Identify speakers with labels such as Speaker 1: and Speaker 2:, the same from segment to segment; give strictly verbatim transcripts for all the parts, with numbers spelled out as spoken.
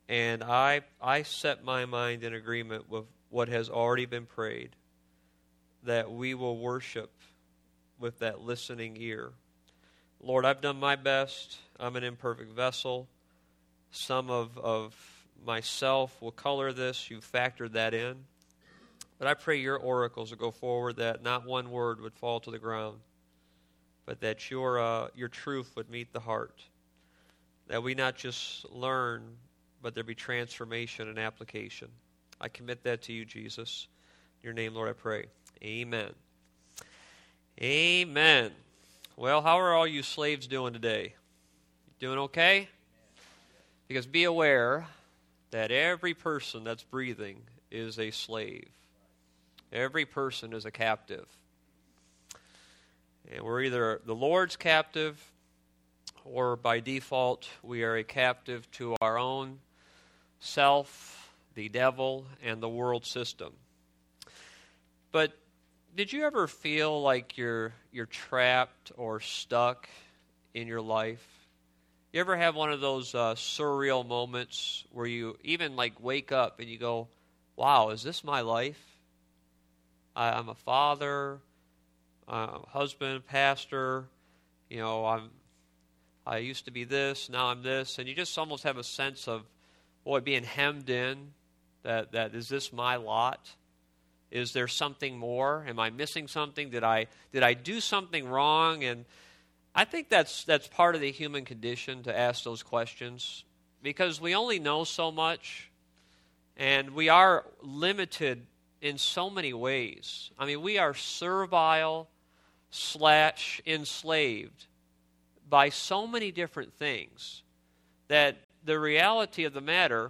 Speaker 1: And I I set my mind in agreement with what has already been prayed, that we will worship with that listening ear. Lord, I've done my best. I'm an imperfect vessel. Some of, of myself will color this. You've factored that in. But I pray your oracles will go forward, that not one word would fall to the ground, but that your uh, your truth would meet the heart. That we not just learn, but there be transformation and application. I commit that to you, Jesus. In your name, Lord, I pray. Amen. Amen. Well, how are all you slaves doing today? Doing okay? Because be aware that every person that's breathing is a slave. Every person is a captive. And we're either the Lord's captive, or by default, we are a captive to our own self, the devil, and the world system. But did you ever feel like you're you're trapped or stuck in your life? You ever have one of those uh, surreal moments where you even like wake up and you go, wow, is this my life? I, I'm a father, uh, husband, pastor, you know, I'm I used to be this, now I'm this, and you just almost have a sense of, boy, being hemmed in, that, that is this my lot? Is there something more? Am I missing something? Did I did I do something wrong? And I think that's that's part of the human condition, to ask those questions, because we only know so much, and we are limited in so many ways. I mean, we are servile slash enslaved by so many different things, that the reality of the matter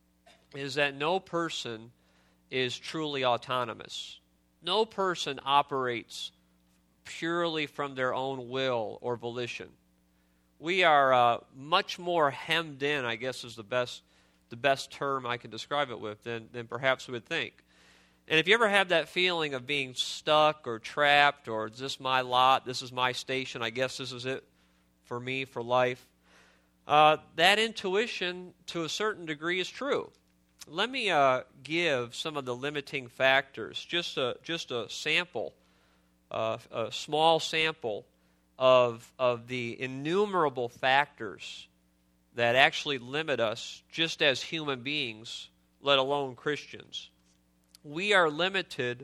Speaker 1: is that no person is truly autonomous. No person operates purely from their own will or volition. We are uh, much more hemmed in, I guess is the best the best term I can describe it with, than, than perhaps we would think. And if you ever have that feeling of being stuck or trapped, or is this my lot, this is my station, I guess this is it for me, for life, uh, that intuition to a certain degree is true. Let me uh, give some of the limiting factors, just a, just a sample, uh, a small sample of, of the innumerable factors that actually limit us just as human beings, let alone Christians. We are limited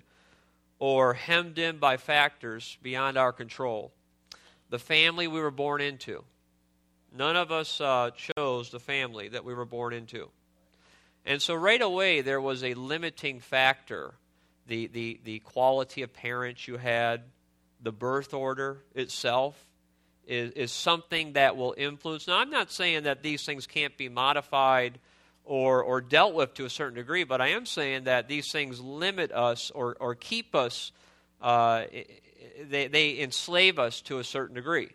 Speaker 1: or hemmed in by factors beyond our control. The family we were born into. None of us uh, chose the family that we were born into. And so right away there was a limiting factor. The, the, the quality of parents you had, the birth order itself is, is something that will influence. Now, I'm not saying that these things can't be modified or, or dealt with to a certain degree, but I am saying that these things limit us or, or keep us, uh, they, they enslave us to a certain degree.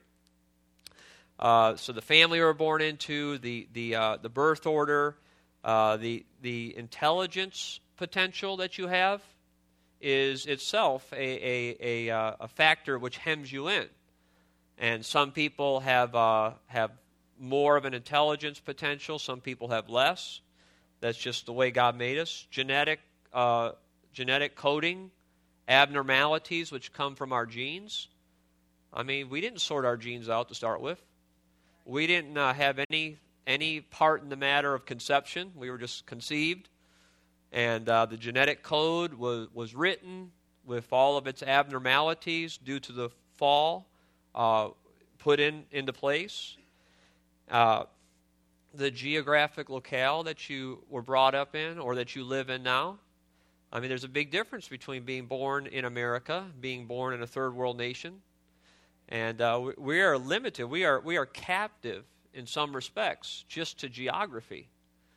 Speaker 1: Uh, so the family we were born into, the, the, uh, the birth order, Uh, the the intelligence potential that you have is itself a a a, uh, a factor which hems you in, and some people have uh, have more of an intelligence potential. Some people have less. That's just the way God made us. Genetic uh, genetic coding, abnormalities which come from our genes. I mean, we didn't sort our genes out to start with. We didn't uh, have any. any part in the matter of conception. We were just conceived. And uh, the genetic code was, was written with all of its abnormalities due to the fall uh, put in into place. Uh, the geographic locale that you were brought up in or that you live in now. I mean, there's a big difference between being born in America, being born in a third world nation. And uh, we, we are limited. We are we are captive in some respects, just to geography.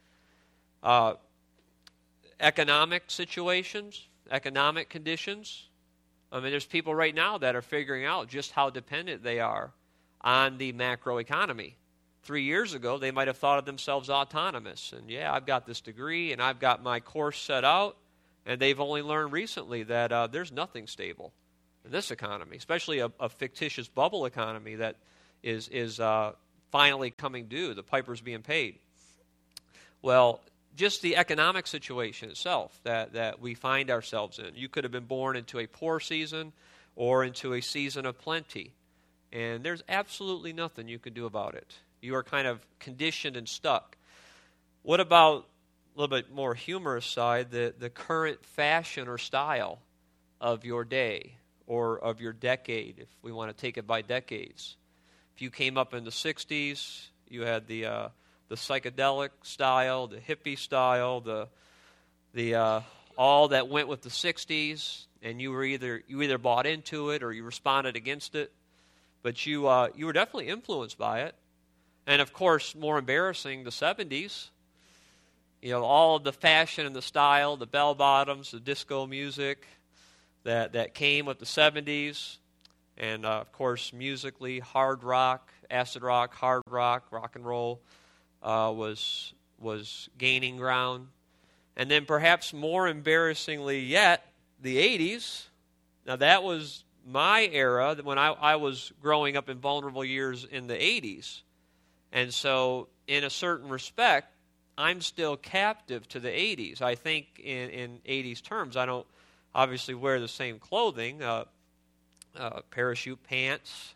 Speaker 1: Uh, economic situations, economic conditions. I mean, there's people right now that are figuring out just how dependent they are on the macroeconomy. Three years ago, they might have thought of themselves autonomous. And yeah, I've got this degree, and I've got my course set out, and they've only learned recently that uh, there's nothing stable in this economy, especially a, a fictitious bubble economy that is is uh, finally coming due. The piper's being paid. Well, just the economic situation itself that, that we find ourselves in. You could have been born into a poor season or into a season of plenty. And there's absolutely nothing you can do about it. You are kind of conditioned and stuck. What about a little bit more humorous side, the, the current fashion or style of your day or of your decade, if we want to take it by decades? If you came up in the sixties, you had the uh, the psychedelic style, the hippie style, the the uh, all that went with the sixties, and you were either you either bought into it or you responded against it. But you uh, you were definitely influenced by it. And of course, more embarrassing, the seventies. You know, all of the fashion and the style, the bell bottoms, the disco music that that came with the seventies. And, uh, of course, musically, hard rock, acid rock, hard rock, rock and roll uh, was was gaining ground. And then perhaps more embarrassingly yet, the eighties. Now, that was my era when I, I was growing up in vulnerable years in the eighties. And so, in a certain respect, I'm still captive to the eighties. I think in, in eighties terms, I don't obviously wear the same clothing. Uh, Uh, parachute pants,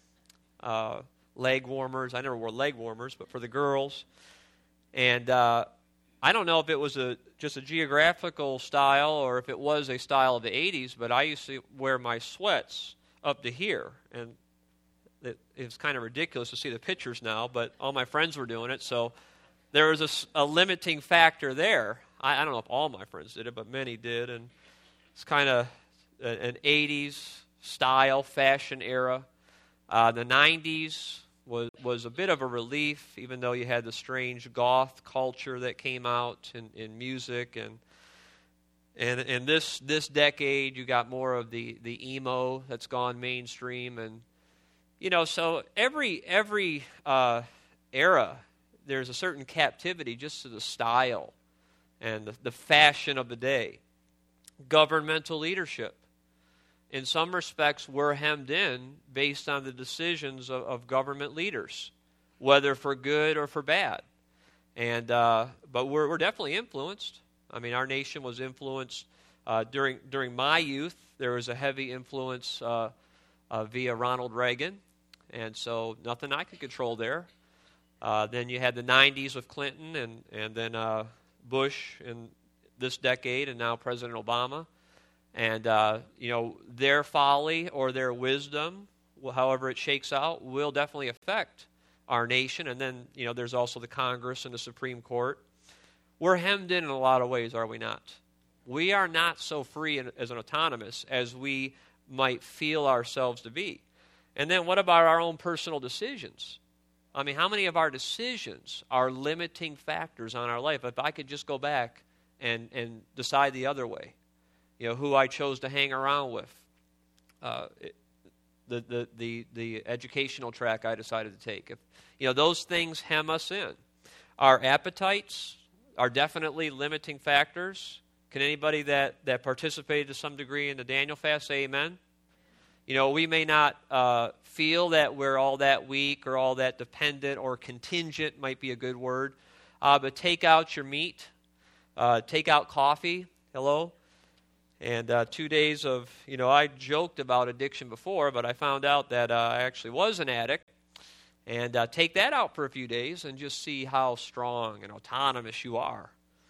Speaker 1: uh, leg warmers. I never wore leg warmers, but for the girls. And uh, I don't know if it was a just a geographical style or if it was a style of the eighties, but I used to wear my sweats up to here. And it, it's kind of ridiculous to see the pictures now, but all my friends were doing it, so there was a, a limiting factor there. I, I don't know if all my friends did it, but many did. And it's kind of an eighties style, fashion era. Uh, the nineties was was a bit of a relief, even though you had the strange goth culture that came out in, in music. And and in this this decade, you got more of the, the emo that's gone mainstream. And, you know, so every, every uh, era, there's a certain captivity just to the style and the, the fashion of the day. Governmental leadership. In some respects, we're hemmed in based on the decisions of, of government leaders, whether for good or for bad. And uh, but we're we're definitely influenced. I mean, our nation was influenced uh, during during my youth. There was a heavy influence uh, uh, via Ronald Reagan, and so nothing I could control there. Uh, then you had the nineties with Clinton, and and then uh, Bush in this decade, and now President Obama. And, uh, you know, their folly or their wisdom, however it shakes out, will definitely affect our nation. And then, you know, there's also the Congress and the Supreme Court. We're hemmed in in a lot of ways, are we not? We are not so free as an autonomous as we might feel ourselves to be. And then what about our own personal decisions? I mean, how many of our decisions are limiting factors on our life? If I could just go back and, and decide the other way. You know, who I chose to hang around with, uh, the, the the the educational track I decided to take. If, you know, those things hem us in. Our appetites are definitely limiting factors. Can anybody that, that participated to some degree in the Daniel fast say amen? You know, we may not uh, feel that we're all that weak or all that dependent or contingent, might be a good word, uh, but take out your meat, uh, take out coffee, hello? And uh, two days of, you know, I joked about addiction before, but I found out that uh, I actually was an addict. And uh, take that out for a few days and just see how strong and autonomous you are.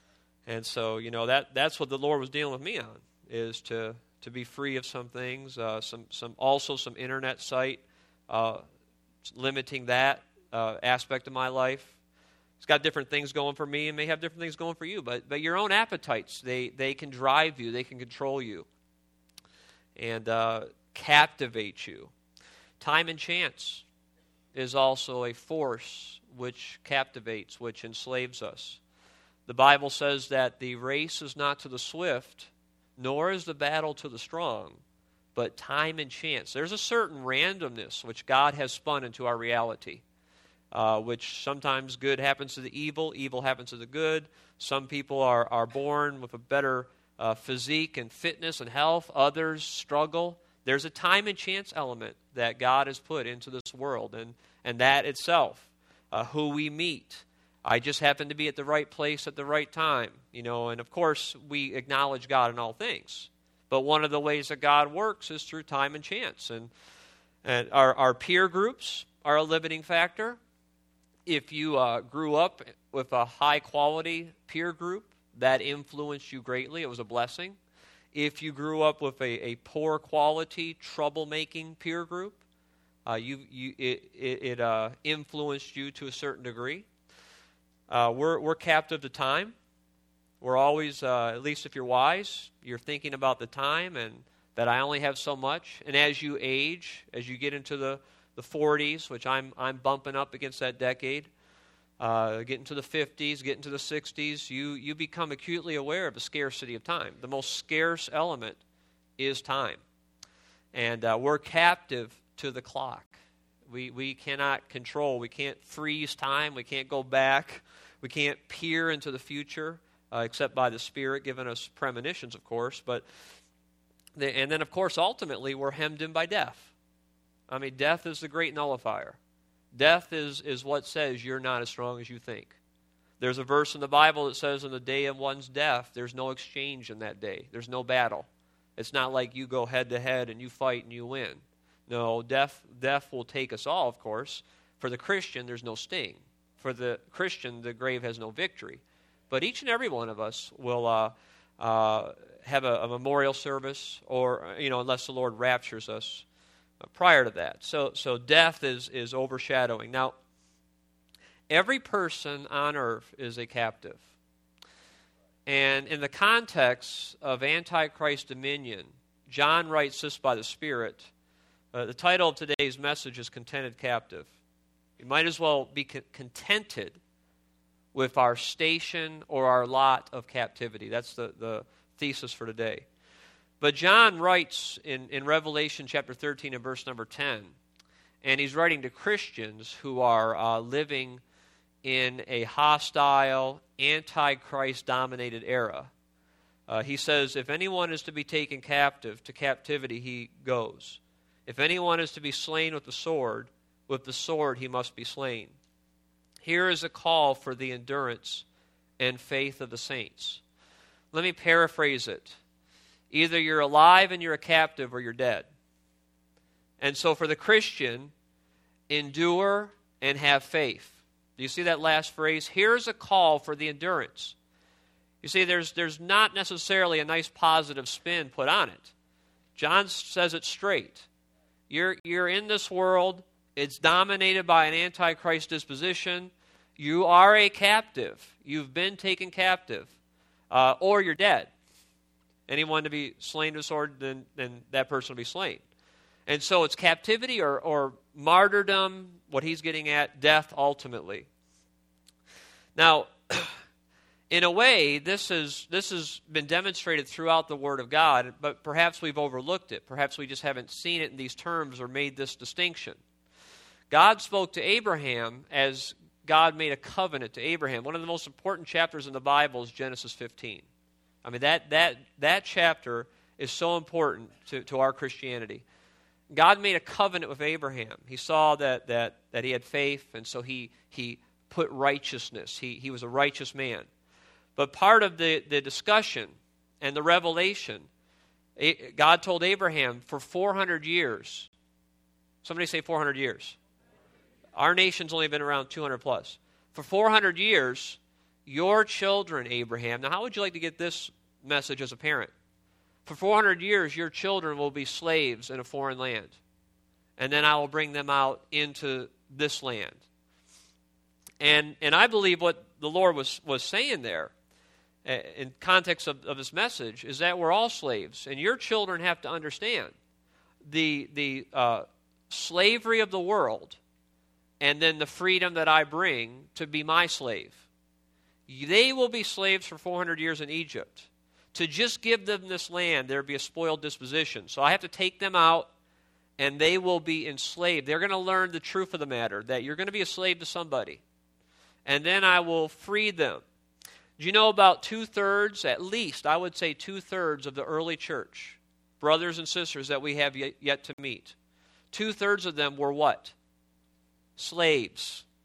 Speaker 1: And so, you know, that that's what the Lord was dealing with me on, is to, to be free of some things, uh, some some also some internet site, uh, limiting that uh, aspect of my life. It's got different things going for me and may have different things going for you, but but your own appetites, they, they can drive you, they can control you, and uh, captivate you. Time and chance is also a force which captivates, which enslaves us. The Bible says that the race is not to the swift, nor is the battle to the strong, but time and chance. There's a certain randomness which God has spun into our reality. Uh, which sometimes good happens to the evil, evil happens to the good. Some people are, are born with a better uh, physique and fitness and health. Others struggle. There's a time and chance element that God has put into this world, and, and that itself, uh, who we meet, I just happened to be at the right place at the right time, you know, and of course we acknowledge God in all things. But one of the ways that God works is through time and chance. And, and our, our peer groups are a limiting factor. If you uh, grew up with a high-quality peer group, that influenced you greatly. It was a blessing. If you grew up with a, a poor-quality, troublemaking peer group, uh, you, you, it, it, it uh, influenced you to a certain degree. Uh, we're, we're captive to time. We're always, uh, at least if you're wise, you're thinking about the time and that I only have so much. And as you age, as you get into the, the forties, which I'm I'm bumping up against that decade, uh, getting to the fifties, getting to the sixties, you, you become acutely aware of the scarcity of time. The most scarce element is time. And uh, we're captive to the clock. We, we cannot control. We can't freeze time. We can't go back. We can't peer into the future. Uh, except by the Spirit giving us premonitions, of course. But the, and then, of course, ultimately, we're hemmed in by death. I mean, death is the great nullifier. Death is, is what says you're not as strong as you think. There's a verse in the Bible that says in the day of one's death, there's no exchange in that day. There's no battle. It's not like you go head-to-head and you fight and you win. No, death, death will take us all, of course. For the Christian, there's no sting. For the Christian, the grave has no victory. But each and every one of us will uh, uh, have a, a memorial service, or you know, unless the Lord raptures us uh, prior to that. So, so death is is overshadowing. Now, every person on earth is a captive, and in the context of Antichrist dominion, John writes this by the Spirit. Uh, the title of today's message is "Contented Captive." You might as well be co- contented with our station or our lot of captivity. That's the, the thesis for today. But John writes in, in Revelation chapter thirteen and verse number ten, and he's writing to Christians who are uh, living in a hostile, Antichrist-dominated era. Uh, he says, if anyone is to be taken captive, to captivity he goes. If anyone is to be slain with the sword, with the sword he must be slain. Here is a call for the endurance and faith of the saints. Let me paraphrase it. Either you're alive and you're a captive, or you're dead. And so for the Christian, endure and have faith. Do you see that last phrase? Here's a call for the endurance. You see, there's, there's not necessarily a nice positive spin put on it. John says it straight. You're, you're in this world. It's dominated by an antichrist disposition. You are a captive. You've been taken captive. Uh, or you're dead. Anyone to be slain with a sword, then, then that person will be slain. And so it's captivity or, or martyrdom, what he's getting at, death ultimately. Now, in a way, this is this has been demonstrated throughout the Word of God, but perhaps we've overlooked it. Perhaps we just haven't seen it in these terms or made this distinction. God spoke to Abraham as God made a covenant to Abraham. One of the most important chapters in the Bible is Genesis fifteen. I mean, that that that chapter is so important to, to our Christianity. God made a covenant with Abraham. He saw that that that he had faith, and so he he put righteousness. He he was a righteous man. But part of the, the discussion and the revelation, God told Abraham for four hundred years. Somebody say four hundred years. Our nation's only been around two hundred plus. For four hundred years, your children, Abraham. Now, how would you like to get this message as a parent? For four hundred years, your children will be slaves in a foreign land. And then I will bring them out into this land. And and I believe what the Lord was, was saying there, in context of, of this message, is that we're all slaves. And your children have to understand the, the uh, slavery of the world and then the freedom that I bring to be my slave. They will be slaves for four hundred years in Egypt. To just give them this land, there will be a spoiled disposition. So I have to take them out, and they will be enslaved. They're going to learn the truth of the matter, that you're going to be a slave to somebody. And then I will free them. Do you know about two-thirds, at least, I would say two-thirds of the early church, brothers and sisters that we have yet, yet to meet, two-thirds of them were what? Slaves.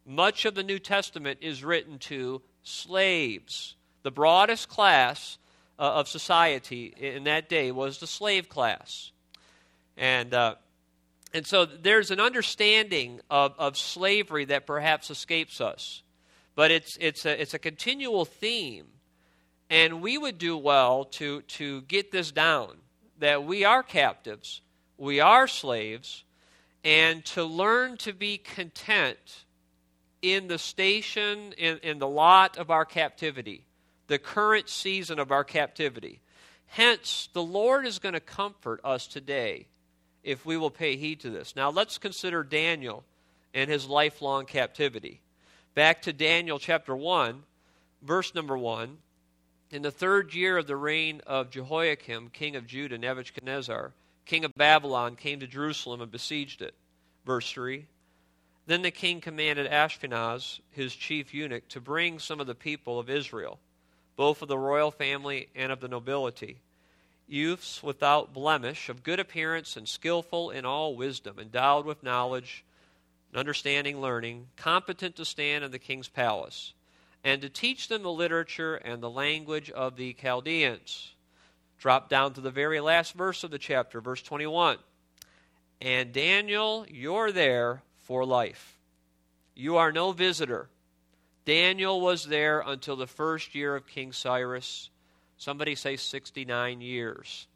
Speaker 1: Much of the New Testament is written to slaves. The broadest class uh, of society in that day was the slave class. And uh, and so there's an understanding of, of slavery that perhaps escapes us. But it's it's a it's a continual theme. And we would do well to, to get this down, that we are captives, we are slaves, and to learn to be content in the station, in, in the lot of our captivity, the current season of our captivity. Hence, the Lord is going to comfort us today if we will pay heed to this. Now, let's consider Daniel and his lifelong captivity. Back to Daniel chapter one, verse number one. In the third year of the reign of Jehoiakim, king of Judah, Nebuchadnezzar, king of Babylon, came to Jerusalem and besieged it. Verse three. Then the king commanded Ashpenaz, his chief eunuch, to bring some of the people of Israel, both of the royal family and of the nobility, youths without blemish, of good appearance and skillful in all wisdom, endowed with knowledge, understanding, learning, competent to stand in the king's palace, and to teach them the literature and the language of the Chaldeans. Drop down to the very last verse of the chapter, verse twenty-one. And Daniel, you're there for life. You are no visitor. Daniel was there until the first year of King Cyrus. Somebody say sixty-nine years.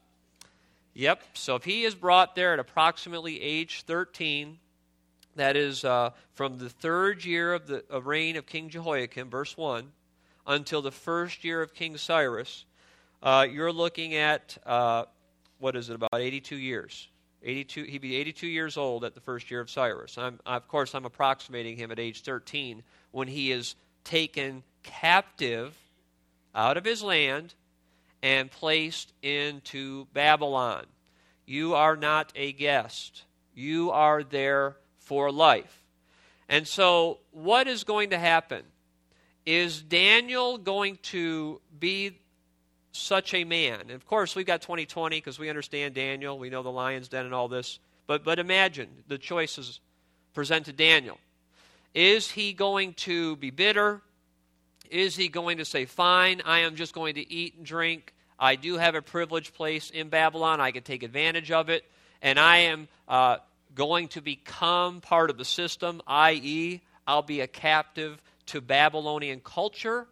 Speaker 1: Yep, so if he is brought there at approximately age thirteen, that is uh, from the third year of the of reign of King Jehoiakim, verse one, until the first year of King Cyrus, uh, you're looking at, uh, what is it, about eighty-two years. eighty-two, he'd be eighty-two years old at the first year of Cyrus. I'm, of course, I'm approximating him at age thirteen when he is taken captive out of his land and placed into Babylon. You are not a guest. You are there for life. And so what is going to happen? Is Daniel going to be such a man? And of course, we've got twenty twenty because we understand Daniel. We know the lion's den and all this. But, but imagine the choices presented Daniel. Is he going to be bitter? Is he going to say, fine, I am just going to eat and drink. I do have a privileged place in Babylon. I can take advantage of it. And I am uh, going to become part of the system, that is, I'll be a captive to Babylonian culture?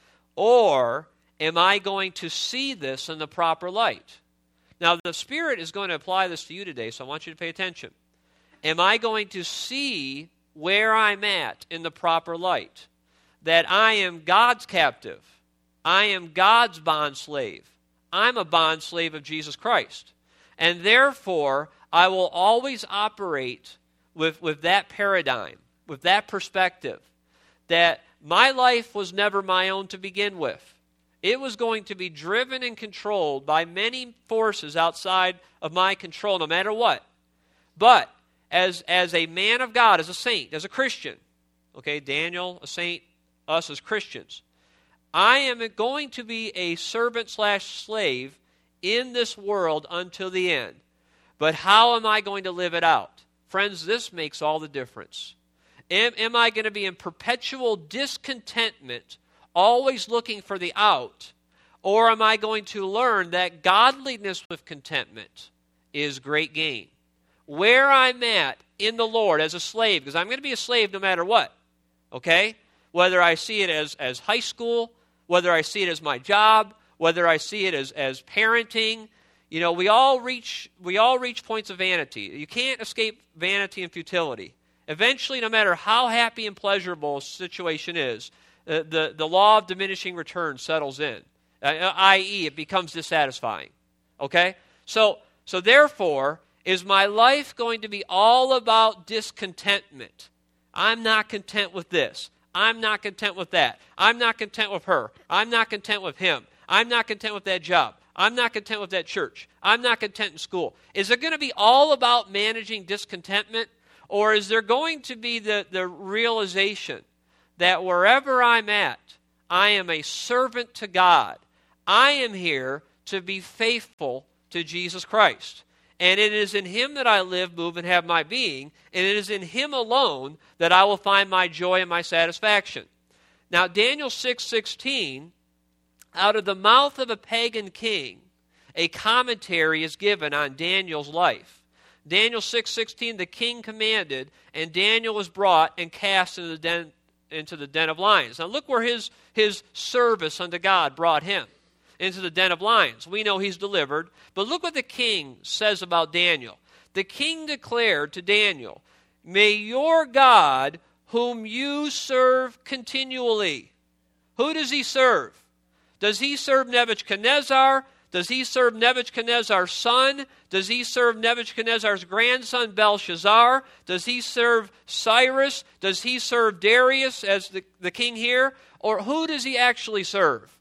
Speaker 1: Or am I going to see this in the proper light? Now, the Spirit is going to apply this to you today, so I want you to pay attention. Am I going to see where I'm at in the proper light? That I am God's captive. I am God's bondslave. I'm a bondslave of Jesus Christ. And therefore, I will always operate with, with that paradigm, with that perspective, that my life was never my own to begin with. It was going to be driven and controlled by many forces outside of my control, no matter what. But as, as a man of God, as a saint, as a Christian, okay, Daniel, a saint, us as Christians, I am going to be a servant slash slave in this world until the end. But how am I going to live it out? Friends, this makes all the difference. Am, am I going to be in perpetual discontentment, always looking for the out? Or am I going to learn that godliness with contentment is great gain? Where I'm at in the Lord as a slave, because I'm going to be a slave no matter what, okay? Whether I see it as, as high school, whether I see it as my job, whether I see it as, as parenting. You know, we all reach we all reach points of vanity. You can't escape vanity and futility. Eventually, no matter how happy and pleasurable a situation is, uh, the, the law of diminishing returns settles in, uh, that is it becomes dissatisfying. Okay? So, so therefore, is my life going to be all about discontentment? I'm not content with this. I'm not content with that. I'm not content with her. I'm not content with him. I'm not content with that job. I'm not content with that church. I'm not content in school. Is it going to be all about managing discontentment? Or is there going to be the, the realization that wherever I'm at, I am a servant to God. I am here to be faithful to Jesus Christ. And it is in him that I live, move, and have my being, and it is in him alone that I will find my joy and my satisfaction. Now, Daniel six sixteen, out of the mouth of a pagan king, a commentary is given on Daniel's life. Daniel six sixteen, the king commanded, and Daniel was brought and cast into the den, into the den of lions. Now look where his, his service unto God brought him, into the den of lions. We know he's delivered, but look what the king says about Daniel. The king declared to Daniel, "May your God, whom you serve continually." Who does he serve? Does he serve Nebuchadnezzar? Does he serve Nebuchadnezzar's son? Does he serve Nebuchadnezzar's grandson Belshazzar? Does he serve Cyrus? Does he serve Darius as the, the king here? Or who does he actually serve?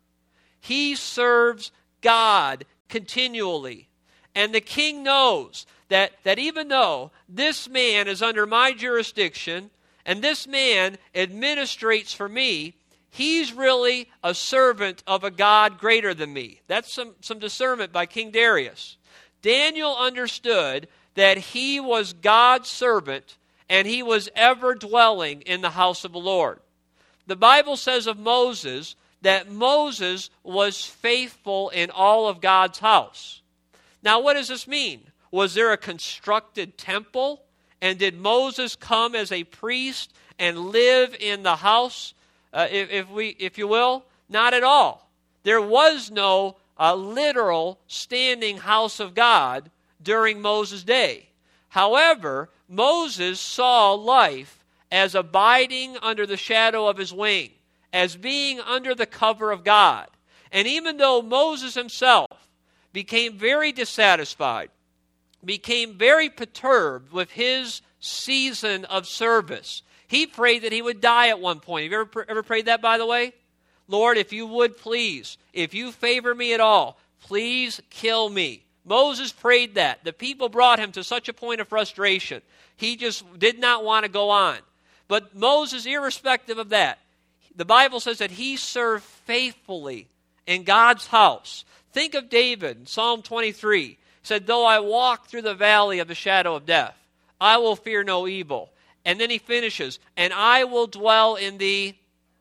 Speaker 1: He serves God continually. And the king knows that, that even though this man is under my jurisdiction and this man administrates for me, he's really a servant of a God greater than me. That's some, some discernment by King Darius. Daniel understood that he was God's servant and he was ever dwelling in the house of the Lord. The Bible says of Moses that Moses was faithful in all of God's house. Now, what does this mean? Was there a constructed temple? And did Moses come as a priest and live in the house, uh, if, if we, if you will? Not at all. There was no uh, literal standing house of God during Moses' day. However, Moses saw life as abiding under the shadow of his wing, as being under the cover of God. And even though Moses himself became very dissatisfied, became very perturbed with his season of service, he prayed that he would die at one point. Have you ever, ever prayed that, by the way? Lord, if you would please, if you favor me at all, please kill me. Moses prayed that. The people brought him to such a point of frustration. He just did not want to go on. But Moses, irrespective of that, the Bible says that he served faithfully in God's house. Think of David, Psalm twenty-three. He said, "Though I walk through the valley of the shadow of death, I will fear no evil." And then he finishes, "And I will dwell in the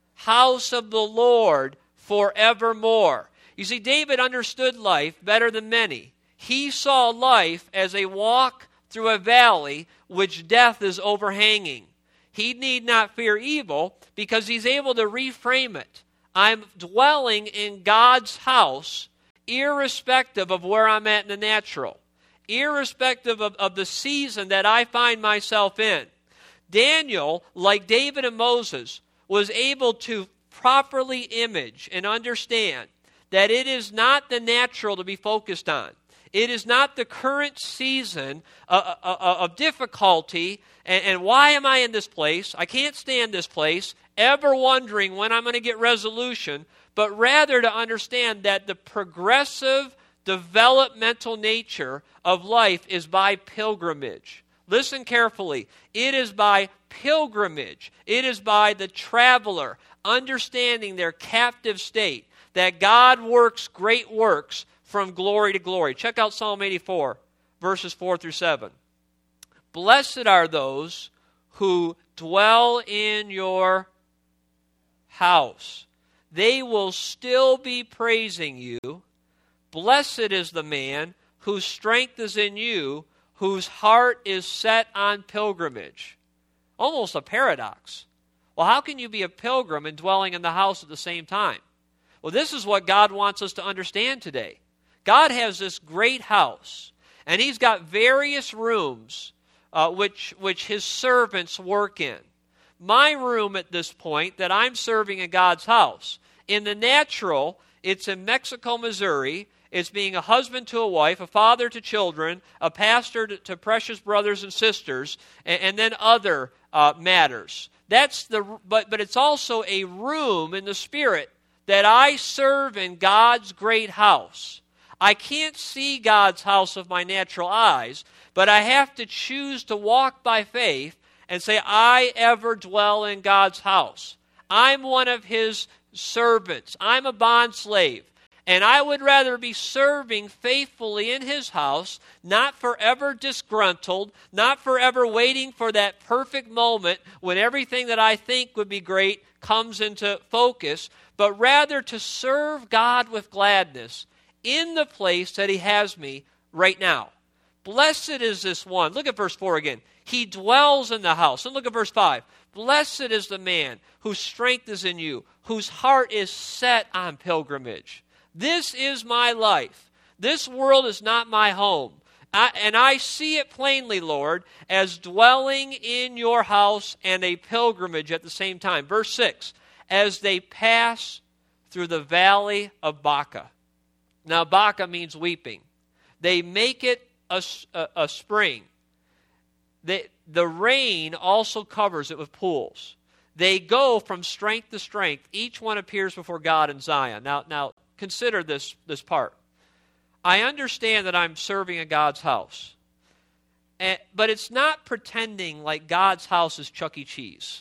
Speaker 1: house of the Lord forevermore." You see, David understood life better than many. He saw life as a walk through a valley which death is overhanging. He need not fear evil because he's able to reframe it. I'm dwelling in God's house irrespective of where I'm at in the natural, irrespective of, of the season that I find myself in. Daniel, like David and Moses, was able to properly image and understand that it is not the natural to be focused on. It is not the current season of, of, of difficulty and, and why am I in this place? I can't stand this place, ever wondering when I'm going to get resolution, but rather to understand that the progressive developmental nature of life is by pilgrimage. Listen carefully. It is by pilgrimage. It is by the traveler understanding their captive state that God works great works from glory to glory. Check out Psalm eighty-four, verses four through seven. "Blessed are those who dwell in your house. They will still be praising you. Blessed is the man whose strength is in you, whose heart is set on pilgrimage." Almost a paradox. Well, how can you be a pilgrim and dwelling in the house at the same time? Well, this is what God wants us to understand today. God has this great house, and he's got various rooms uh, which, which his servants work in. My room at this point that I'm serving in God's house, in the natural, it's in Mexico, Missouri. It's being a husband to a wife, a father to children, a pastor to, to precious brothers and sisters, and, and then other uh, matters. That's the, but, but it's also a room in the spirit that I serve in God's great house. I can't see God's house with my natural eyes, but I have to choose to walk by faith and say, I ever dwell in God's house. I'm one of his servants. I'm a bond slave. And I would rather be serving faithfully in his house, not forever disgruntled, not forever waiting for that perfect moment when everything that I think would be great comes into focus, but rather to serve God with gladness in the place that he has me right now. Blessed is this one. Look at verse four again. He dwells in the house. And look at verse five. Blessed is the man whose strength is in you, whose heart is set on pilgrimage. This is my life. This world is not my home. I, and I see it plainly, Lord, as dwelling in your house and a pilgrimage at the same time. Verse six, as they pass through the valley of Baca. Now, Baca means weeping. They make it a, a, a spring. They, the rain also covers it with pools. They go from strength to strength. Each one appears before God in Zion. Now, now consider this, this part. I understand that I'm serving in God's house. And, but it's not pretending like God's house is Chuck E. Cheese.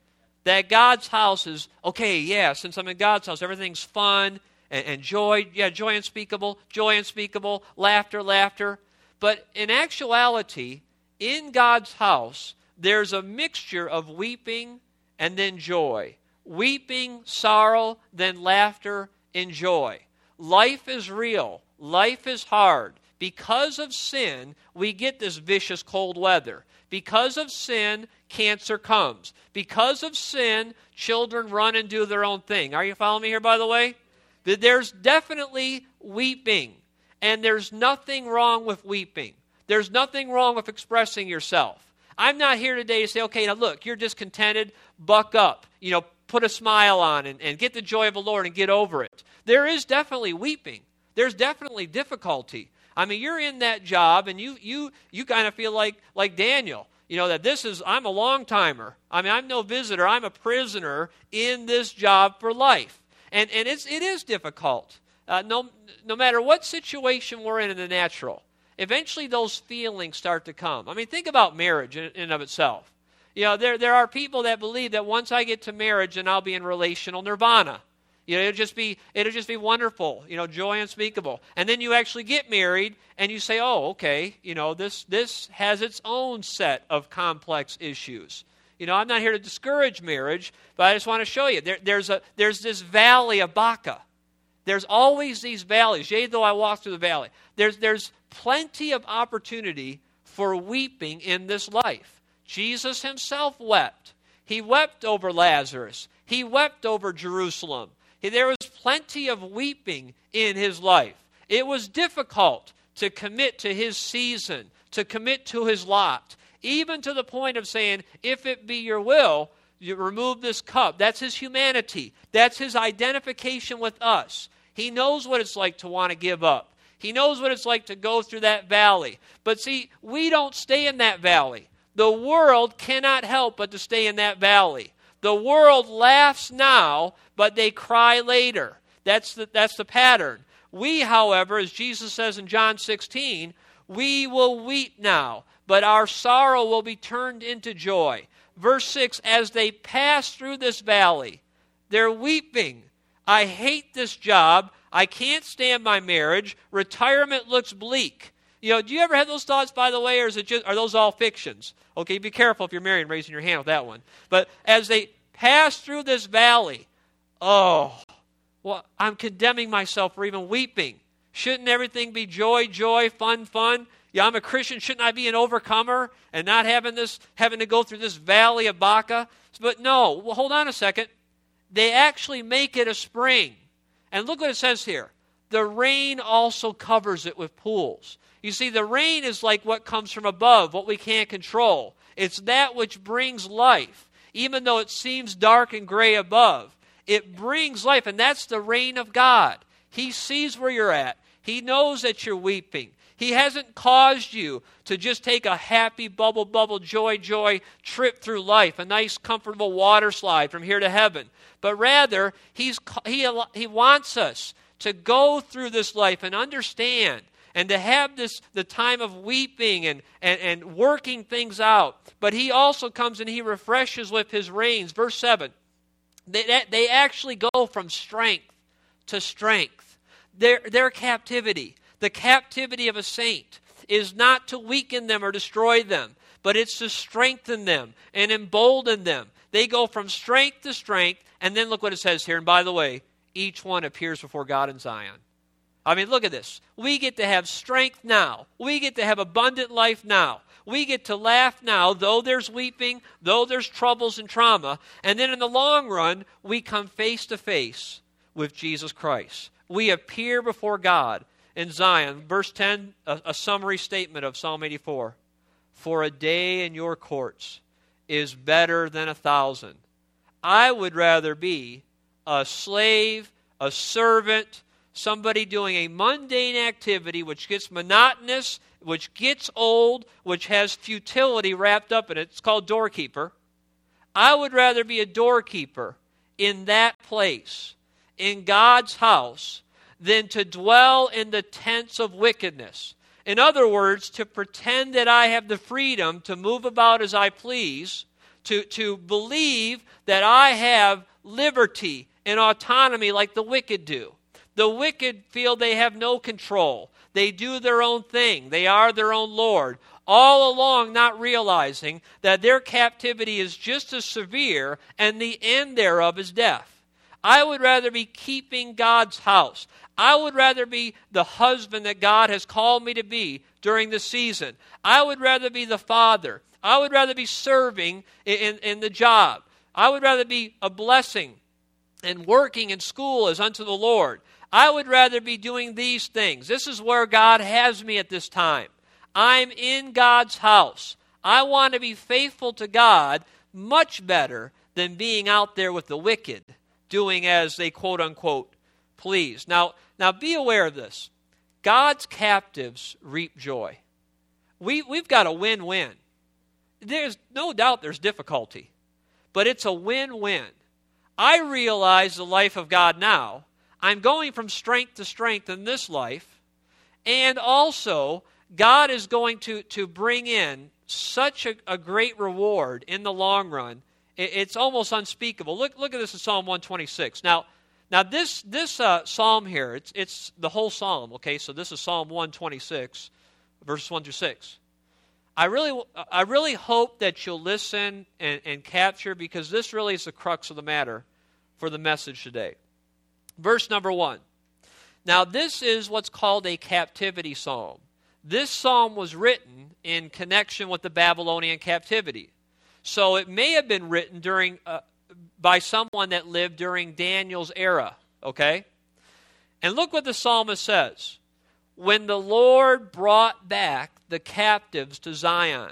Speaker 1: That God's house is, okay, yeah, since I'm in God's house, everything's fun and, and joy. Yeah, joy unspeakable, joy unspeakable, laughter, laughter. But in actuality, in God's house, there's a mixture of weeping and then joy. Weeping, sorrow, then laughter and joy. Life is real. Life is hard. Because of sin, we get this vicious cold weather. Because of sin, cancer comes. Because of sin, children run and do their own thing. Are you following me here, by the way? There's definitely weeping. And there's nothing wrong with weeping. There's nothing wrong with expressing yourself. I'm not here today to say, okay, now look, you're discontented, buck up. You know, put a smile on and, and get the joy of the Lord and get over it. There is definitely weeping. There's definitely difficulty. I mean, you're in that job and you you you kind of feel like like Daniel, you know, that this is, I'm a long-timer. I mean, I'm no visitor. I'm a prisoner in this job for life. And and it's it is difficult. Uh, no no matter what situation we're in in the natural, eventually those feelings start to come. I mean, think about marriage in, in and of itself. You know, there there are people that believe that once I get to marriage, then I'll be in relational nirvana. You know, it'll just be it'll just be wonderful. You know, joy unspeakable. And then you actually get married, and you say, "Oh, okay. You know, this this has its own set of complex issues." You know, I'm not here to discourage marriage, but I just want to show you there, there's a there's this valley of Baca. There's always these valleys. Yea, though I walk through the valley, there's there's plenty of opportunity for weeping in this life. Jesus himself wept. He wept over Lazarus. He wept over Jerusalem. There was plenty of weeping in his life. It was difficult to commit to his season, to commit to his lot, even to the point of saying, if it be your will, you remove this cup. That's his humanity. That's his identification with us. He knows what it's like to want to give up. He knows what it's like to go through that valley. But see, we don't stay in that valley. The world cannot help but to stay in that valley. The world laughs now, but they cry later. That's the, that's the pattern. We, however, as Jesus says in John sixteen, we will weep now, but our sorrow will be turned into joy. Verse six, as they pass through this valley, they're weeping. I hate this job. I can't stand my marriage. Retirement looks bleak. You know, do you ever have those thoughts, by the way, or is it just, are those all fictions? Okay, be careful if you're married and raising your hand with that one. But as they pass through this valley, oh, well, I'm condemning myself for even weeping. Shouldn't everything be joy, joy, fun, fun? Yeah, I'm a Christian. Shouldn't I be an overcomer and not having this, having to go through this valley of Baca? But no, well, hold on a second. They actually make it a spring. And look what it says here. The rain also covers it with pools. You see, the rain is like what comes from above, what we can't control. It's that which brings life. Even though it seems dark and gray above, it brings life, and that's the rain of God. He sees where you're at. He knows that you're weeping. He hasn't caused you to just take a happy, bubble, bubble, joy, joy trip through life, a nice, comfortable water slide from here to heaven. But rather, he's, he, he wants us to go through this life and understand and to have this the time of weeping and, and, and working things out. But he also comes and he refreshes with his rains. Verse seven, they, they actually go from strength to strength. their, their captivity, the captivity of a saint, is not to weaken them or destroy them, but it's to strengthen them and embolden them. They go from strength to strength, and then look what it says here. And by the way, each one appears before God in Zion. I mean, look at this. We get to have strength now. We get to have abundant life now. We get to laugh now, though there's weeping, though there's troubles and trauma. And then in the long run, we come face to face with Jesus Christ. We appear before God in Zion. Verse ten, a, a summary statement of Psalm eighty-four. For a day in your courts is better than a thousand. I would rather be a slave, a servant, somebody doing a mundane activity which gets monotonous, which gets old, which has futility wrapped up in it. It's called doorkeeper. I would rather be a doorkeeper in that place, in God's house, than to dwell in the tents of wickedness. In other words, to pretend that I have the freedom to move about as I please, to, to believe that I have liberty and autonomy like the wicked do. The wicked feel they have no control. They do their own thing. They are their own Lord. All along not realizing that their captivity is just as severe and the end thereof is death. I would rather be keeping God's house. I would rather be the husband that God has called me to be during the season. I would rather be the father. I would rather be serving in, in, in the job. I would rather be a blessing and working in school as unto the Lord. I would rather be doing these things. This is where God has me at this time. I'm in God's house. I want to be faithful to God much better than being out there with the wicked, doing as they quote unquote please. Now, now be aware of this. God's captives reap joy. We, we've got a win-win. There's no doubt there's difficulty, but it's a win-win. I realize the life of God now. I'm going from strength to strength in this life, and also God is going to, to bring in such a, a great reward in the long run. It, it's almost unspeakable. Look, look at this in Psalm one twenty-six. Now, now this this uh, psalm here, it's it's the whole psalm. Okay, so this is Psalm one twenty-six, verses one through six. I really I really hope that you'll listen and, and capture, because this really is the crux of the matter for the message today. Verse number one. Now, this is what's called a captivity psalm. This psalm was written in connection with the Babylonian captivity. So it may have been written during uh, by someone that lived during Daniel's era, okay? And look what the psalmist says. When the Lord brought back the captives to Zion.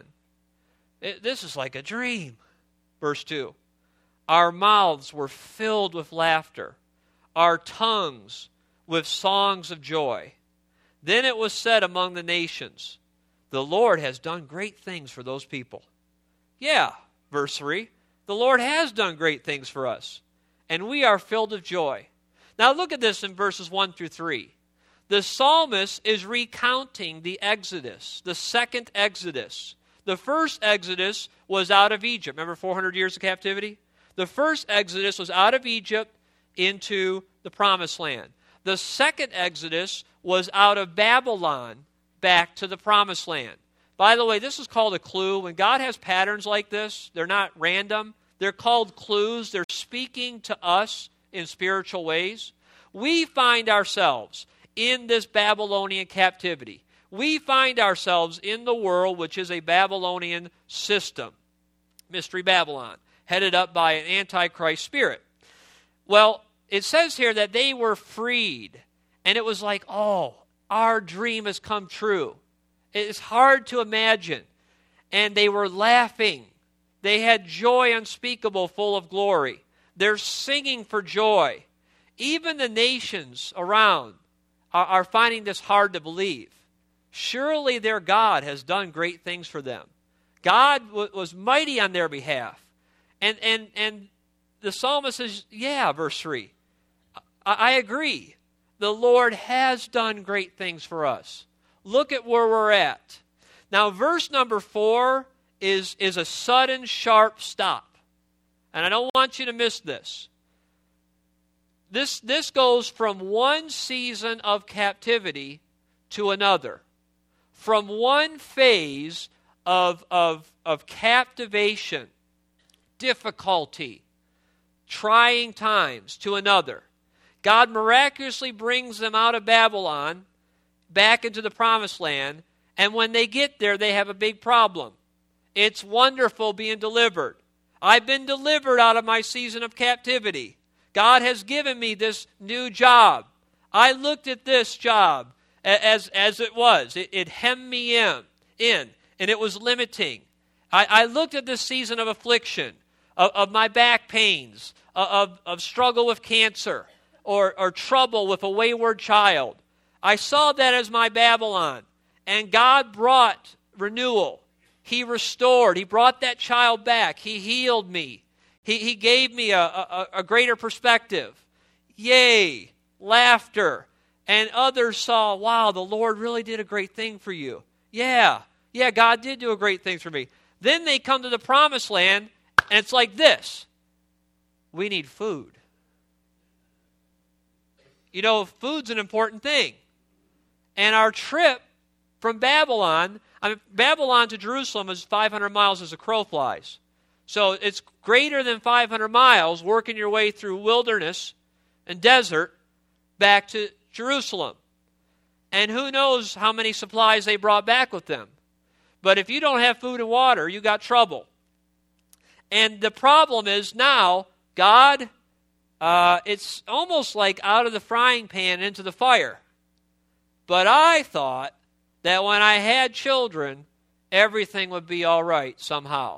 Speaker 1: It, this is like a dream. Verse two. Our mouths were filled with laughter, our tongues with songs of joy. Then it was said among the nations, the Lord has done great things for those people. Yeah, verse three, the Lord has done great things for us, and we are filled with joy. Now look at this in verses one through three. The psalmist is recounting the Exodus, the second Exodus. The first Exodus was out of Egypt. Remember four hundred years of captivity? The first Exodus was out of Egypt into the Promised Land. The second Exodus was out of Babylon back to the Promised Land. By the way, this is called a clue. When God has patterns like this, they're not random. They're called clues. They're speaking to us in spiritual ways. We find ourselves in this Babylonian captivity. We find ourselves in the world, which is a Babylonian system, Mystery Babylon, headed up by an antichrist spirit. Well, it says here that they were freed, and it was like, oh, our dream has come true. It's hard to imagine. And they were laughing. They had joy unspeakable, full of glory. They're singing for joy. Even the nations around are, are finding this hard to believe. Surely their God has done great things for them. God w- was mighty on their behalf. And, and, and the psalmist says, yeah, verse three, I, I agree. The Lord has done great things for us. Look at where we're at. Now, verse number four is, is a sudden, sharp stop. And I don't want you to miss this. This, this goes from one season of captivity to another. From one phase of, of, of captivation, difficulty, trying times to another. God miraculously brings them out of Babylon back into the promised land, and when they get there, they have a big problem. It's wonderful being delivered. I've been delivered out of my season of captivity. God has given me this new job. I looked at this job as, as it was. It, it hemmed me in, in, and it was limiting. I, I looked at this season of affliction, of, of my back pains, of, of struggle with cancer, or, or trouble with a wayward child. I saw that as my Babylon, and God brought renewal. He restored. He brought that child back. He healed me. He, he gave me a, a, a greater perspective. Yay, laughter. And others saw, wow, the Lord really did a great thing for you. Yeah, yeah, God did do a great thing for me. Then they come to the promised land, and it's like this. We need food. You know, food's an important thing. And our trip from Babylon, I mean, Babylon to Jerusalem is five hundred miles as a crow flies. So it's greater than five hundred miles working your way through wilderness and desert back to Jerusalem. And who knows how many supplies they brought back with them. But if you don't have food and water, you got trouble. And the problem is now, God, uh, it's almost like out of the frying pan into the fire. But I thought that when I had children, everything would be all right somehow.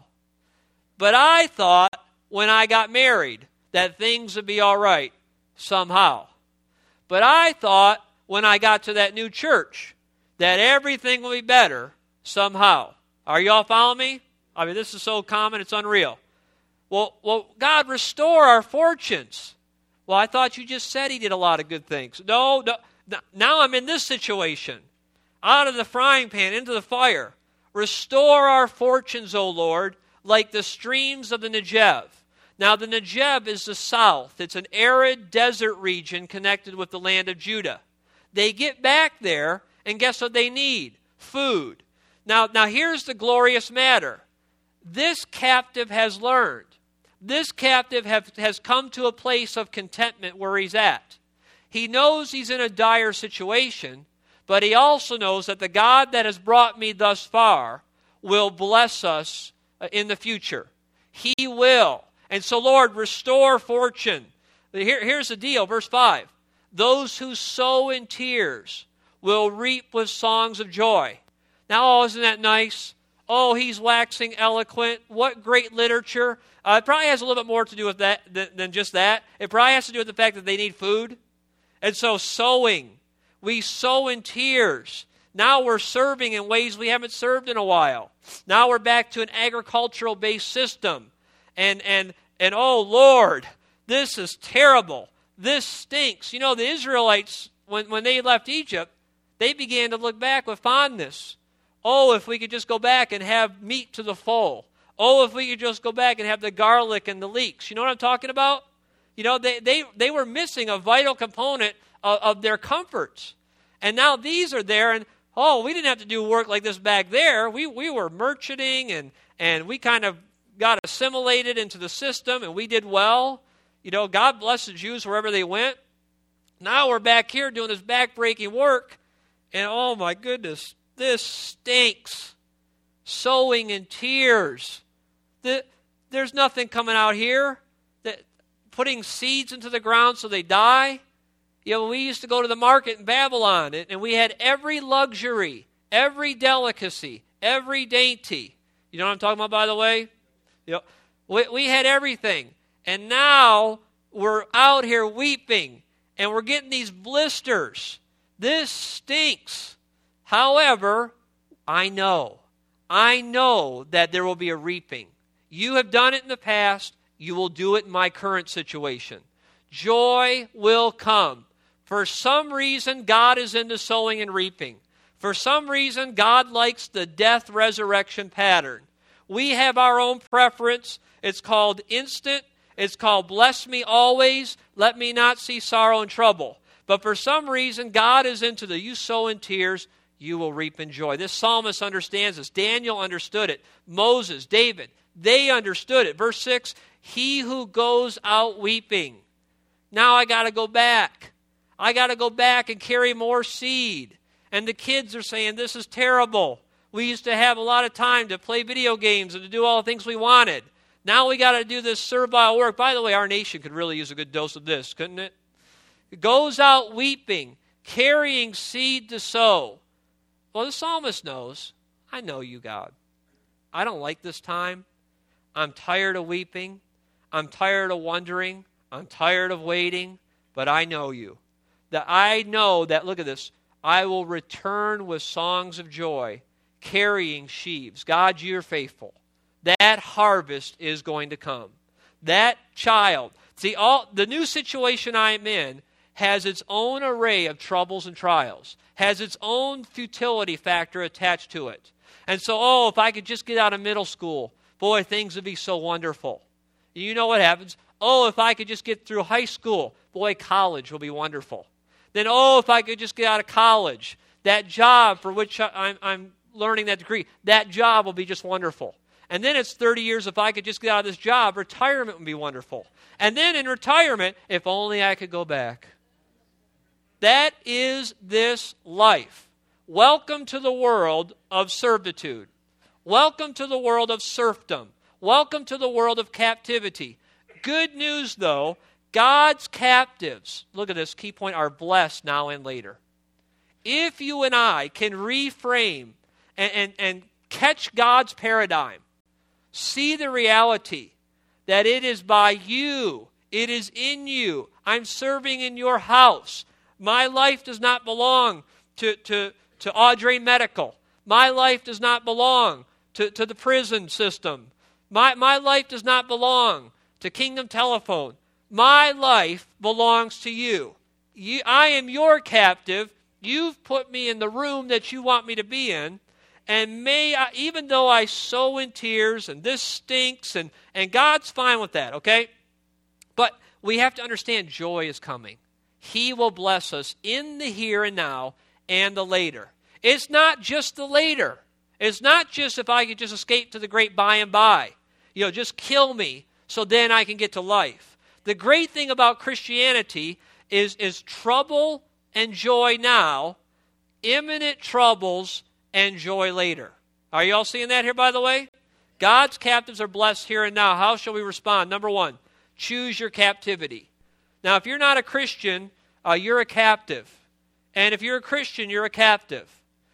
Speaker 1: But I thought when I got married that things would be all right somehow. But I thought when I got to that new church that everything would be better somehow. Are you all following me? I mean, this is so common, it's unreal. Well, well, God, restore our fortunes. Well, I thought you just said He did a lot of good things. No, no. Now I'm in this situation. Out of the frying pan into the fire. Restore our fortunes, O Lord, like the streams of the Negev. Now the Negev is the south. It's an arid desert region connected with the land of Judah. They get back there, and guess what they need? Food. Now, now here's the glorious matter. This captive has learned. This captive have, has come to a place of contentment where he's at. He knows he's in a dire situation, but he also knows that the God that has brought me thus far will bless us in the future. He will. And so, Lord, restore fortune. Here, here's the deal, verse five. Those who sow in tears will reap with songs of joy. Now, oh, isn't that nice? Oh, he's waxing eloquent. What great literature. Uh, it probably has a little bit more to do with that than, than just that. It probably has to do with the fact that they need food. And so sowing. We sow in tears. Now we're serving in ways we haven't served in a while. Now we're back to an agricultural-based system. And, and, and oh, Lord, this is terrible. This stinks. You know, the Israelites, when, when they left Egypt, they began to look back with fondness. Oh, if we could just go back and have meat to the full. Oh, if we could just go back and have the garlic and the leeks. You know what I'm talking about? You know, they, they, they were missing a vital component of, of their comforts. And now these are there, and oh, we didn't have to do work like this back there. We we were merchanting, and, and we kind of got assimilated into the system, and we did well. You know, God blessed the Jews wherever they went. Now we're back here doing this back-breaking work, and oh my goodness, this stinks. Sowing in tears. The, there's nothing coming out here. The, putting seeds into the ground so they die. You know, we used to go to the market in Babylon, and, and we had every luxury, every delicacy, every dainty. You know what I'm talking about, by the way? You know, we, we had everything. And now we're out here weeping, and we're getting these blisters. This stinks. However, I know, I know that there will be a reaping. You have done it in the past. You will do it in my current situation. Joy will come. For some reason, God is into sowing and reaping. For some reason, God likes the death-resurrection pattern. We have our own preference. It's called instant, It's called bless me always, let me not see sorrow and trouble. But for some reason, God is into the you sow in tears, you will reap in joy. This psalmist understands this. Daniel understood it. Moses, David, they understood it. Verse six, he who goes out weeping. Now I got to go back. I got to go back and carry more seed. And the kids are saying, this is terrible. We used to have a lot of time to play video games and to do all the things we wanted. Now we got to do this servile work. By the way, our nation could really use a good dose of this, couldn't it? It goes out weeping, carrying seed to sow. Well, the psalmist knows, I know you, God. I don't like this time. I'm tired of weeping. I'm tired of wondering. I'm tired of waiting. But I know you. That I know that, look at this, I will return with songs of joy, carrying sheaves. God, you're faithful. That harvest is going to come. That child. See, all the new situation I'm in has its own array of troubles and trials, has its own futility factor attached to it. And so, oh, if I could just get out of middle school, boy, things would be so wonderful. You know what happens? Oh, if I could just get through high school, boy, college will be wonderful. Then, oh, if I could just get out of college, that job for which I'm, I'm learning that degree, that job will be just wonderful. And then it's thirty years, if I could just get out of this job, retirement would be wonderful. And then in retirement, if only I could go back. That is this life. Welcome to the world of servitude. Welcome to the world of serfdom. Welcome to the world of captivity. Good news, though, God's captives, look at this key point, are blessed now and later. If you and I can reframe and, and, and catch God's paradigm, see the reality that it is by you, it is in you, I'm serving in your house. My life does not belong to, to, to Audrey Medical. My life does not belong to, to the prison system. My, my life does not belong to Kingdom Telephone. My life belongs to you. you. I am your captive. You've put me in the room that you want me to be in. And may I, even though I sow in tears and this stinks, and, and God's fine with that, okay? But we have to understand joy is coming. He will bless us in the here and now and the later. It's not just the later. It's not just if I could just escape to the great by and by. You know, just kill me so then I can get to life. The great thing about Christianity is, is trouble and joy now, imminent troubles and joy later. Are you all seeing that here, by the way? God's captives are blessed here and now. How shall we respond? Number one, choose your captivity. Now, if you're not a Christian, uh, you're a captive. And if you're a Christian, you're a captive.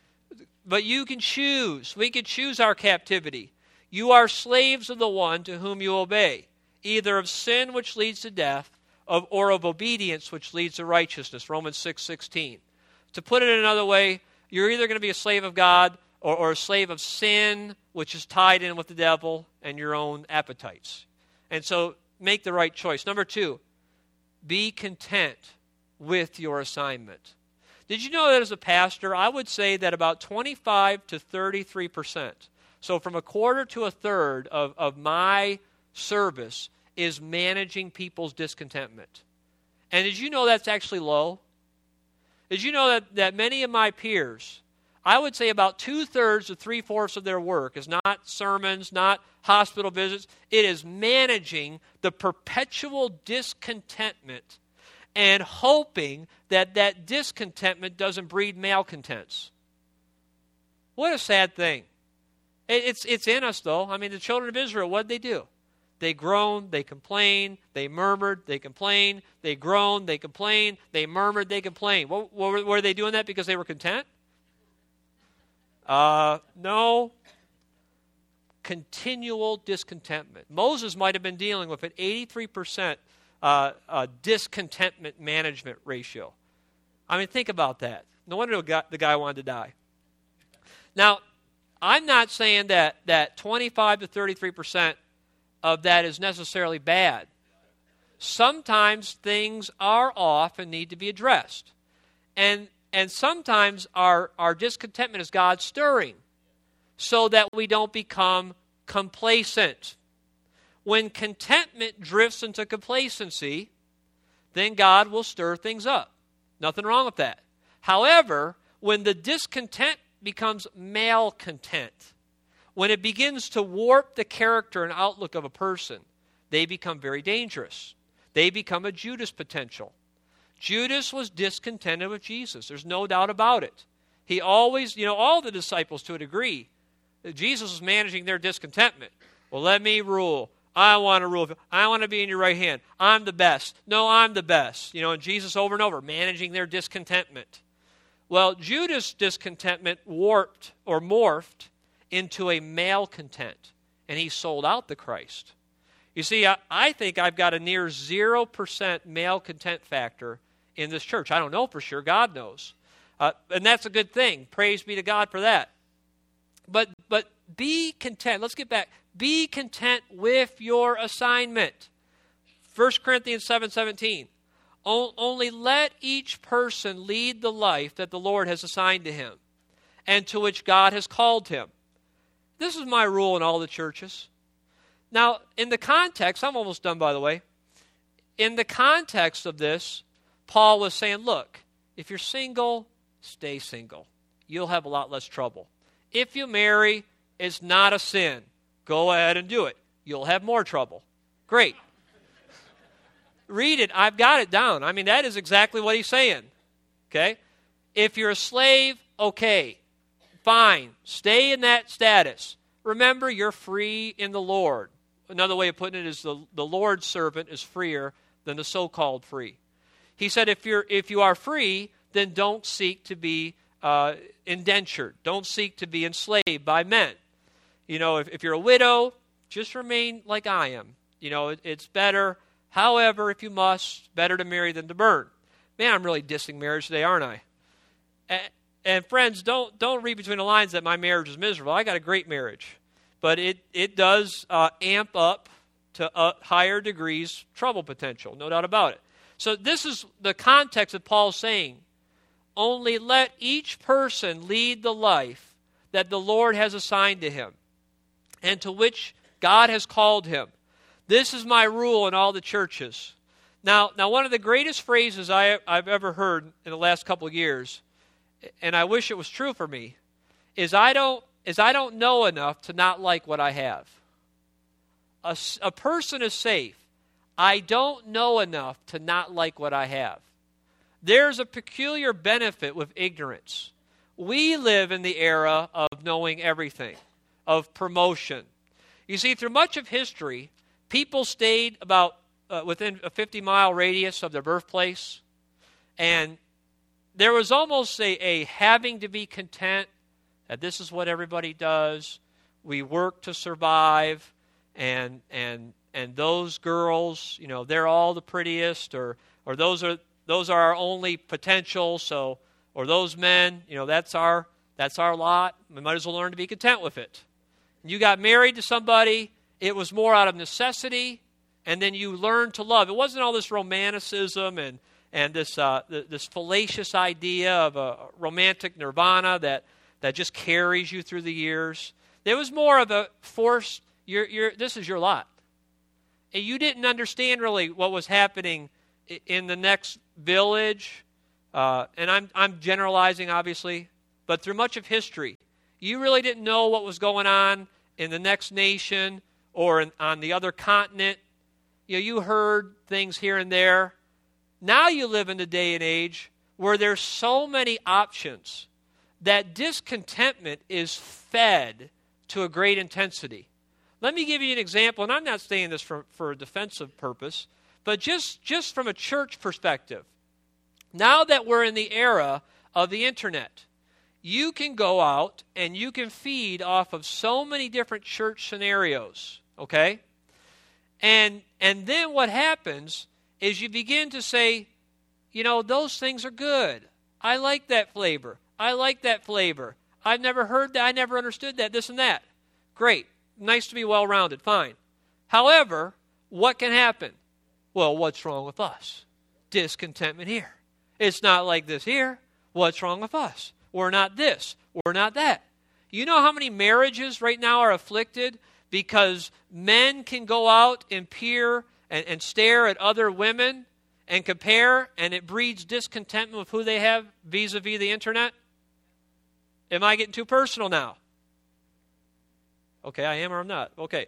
Speaker 1: But you can choose. We can choose our captivity. You are slaves of the one to whom you obey, either of sin which leads to death, of, or of obedience which leads to righteousness, Romans six sixteen. To put it another way, you're either going to be a slave of God or, or a slave of sin, which is tied in with the devil and your own appetites. And so make the right choice. Number two, be content with your assignment. Did you know that as a pastor, I would say that about twenty-five to thirty-three percent, so from a quarter to a third of, of my service is managing people's discontentment. And did you know that's actually low? Did you know that, that many of my peers, I would say about two-thirds to three-fourths of their work is not sermons, not hospital visits. It is managing the perpetual discontentment and hoping that that discontentment doesn't breed malcontents. What a sad thing. It, it's, it's in us, though. I mean, the children of Israel, what did they do? They groaned, they complained, they murmured, they complained, they groaned, they complained, they murmured, they complained. What, what, were, were they doing that because they were content? Uh, no. Continual discontentment. Moses might have been dealing with an eighty-three percent uh, uh, discontentment management ratio. I mean, think about that. No wonder the guy, the guy wanted to die. Now, I'm not saying that, that twenty-five to thirty-three percent of that is necessarily bad. Sometimes things are off and need to be addressed. And and sometimes our, our discontentment is God stirring so that we don't become complacent. When contentment drifts into complacency, then God will stir things up. Nothing wrong with that. However, when the discontent becomes malcontent, when it begins to warp the character and outlook of a person, they become very dangerous. They become a Judas potential. Judas was discontented with Jesus. There's no doubt about it. He always, you know, all the disciples to a degree, Jesus was managing their discontentment. Well, let me rule. I want to rule. I want to be in your right hand. I'm the best. No, I'm the best. You know, and Jesus over and over, managing their discontentment. Well, Judas' discontentment warped or morphed into a malcontent, and he sold out the Christ. You see, I, I think I've got a near zero percent malcontent factor in this church. I don't know for sure. God knows. Uh, and that's a good thing. Praise be to God for that. But but be content. Let's get back. Be content with your assignment. First Corinthians seven seventeen. Only let each person lead the life that the Lord has assigned to him and to which God has called him. This is my rule in all the churches. Now, in the context, I'm almost done, by the way. In the context of this, Paul was saying, look, if you're single, stay single. You'll have a lot less trouble. If you marry, it's not a sin. Go ahead and do it. You'll have more trouble. Great. Read it. I've got it down. I mean, that is exactly what he's saying. Okay? If you're a slave, okay. Fine. Stay in that status. Remember, you're free in the Lord. Another way of putting it is the, the Lord's servant is freer than the so-called free. He said if you're if you are free, then don't seek to be uh, indentured. Don't seek to be enslaved by men. You know, if, if you're a widow, just remain like I am. You know, it, it's better. However, if you must, better to marry than to burn. Man, I'm really dissing marriage today, aren't I? And, and friends, don't don't read between the lines that my marriage is miserable. I got a great marriage. But it, it does uh, amp up to uh, higher degrees trouble potential, no doubt about it. So this is the context of Paul saying, only let each person lead the life that the Lord has assigned to him and to which God has called him. This is my rule in all the churches. Now, now one of the greatest phrases I, I've ever heard in the last couple of years, and I wish it was true for me, is I don't is I don't know enough to not like what I have. A, a person is safe. I don't know enough to not like what I have. There's a peculiar benefit with ignorance. We live in the era of knowing everything, of promotion. You see, through much of history, people stayed about uh, within a fifty-mile radius of their birthplace, and there was almost a, a having to be content that this is what everybody does. We work to survive, and and and those girls, you know, they're all the prettiest, or or those are those are our only potential. So, or those men, you know, that's our that's our lot. We might as well learn to be content with it. You got married to somebody, it was more out of necessity, and then you learned to love. It wasn't all this romanticism and and this uh, this fallacious idea of a romantic nirvana that, that just carries you through the years. There was more of a force. You're, you're, this is your lot. And you didn't understand really what was happening in the next village. Uh, and I'm I'm generalizing, obviously, but through much of history, you really didn't know what was going on in the next nation or in, on the other continent. You know, you heard things here and there. Now you live in the day and age where there's so many options that discontentment is fed to a great intensity. Let me give you an example, and I'm not saying this for, for a defensive purpose, but just, just from a church perspective. Now that we're in the era of the internet, you can go out and you can feed off of so many different church scenarios, okay? And and then what happens is you begin to say, you know, those things are good. I like that flavor. I like that flavor. I've never heard that. I never understood that, this and that. Great. Nice to be well-rounded. Fine. However, what can happen? Well, what's wrong with us? Discontentment here. It's not like this here. What's wrong with us? We're not this. We're not that. You know how many marriages right now are afflicted because men can go out and peer and, and stare at other women and compare, and it breeds discontentment with who they have vis-a-vis the internet? Am I getting too personal now? Okay, I am or I'm not. Okay.